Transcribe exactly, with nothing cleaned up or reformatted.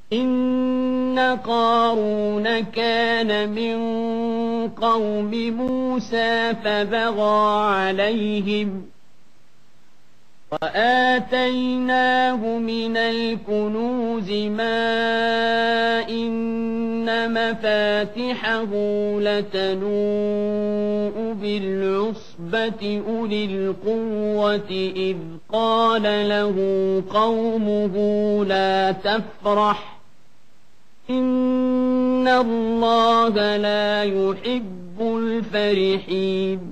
إن قارون كان من قوم موسى فبغى عليهم وآتيناه من الكنوز ما إن مفاتحه لتنوء بالعصبة أولي القوة إذ قال له قومه لا تفرح إن الله لا يحب الفرحين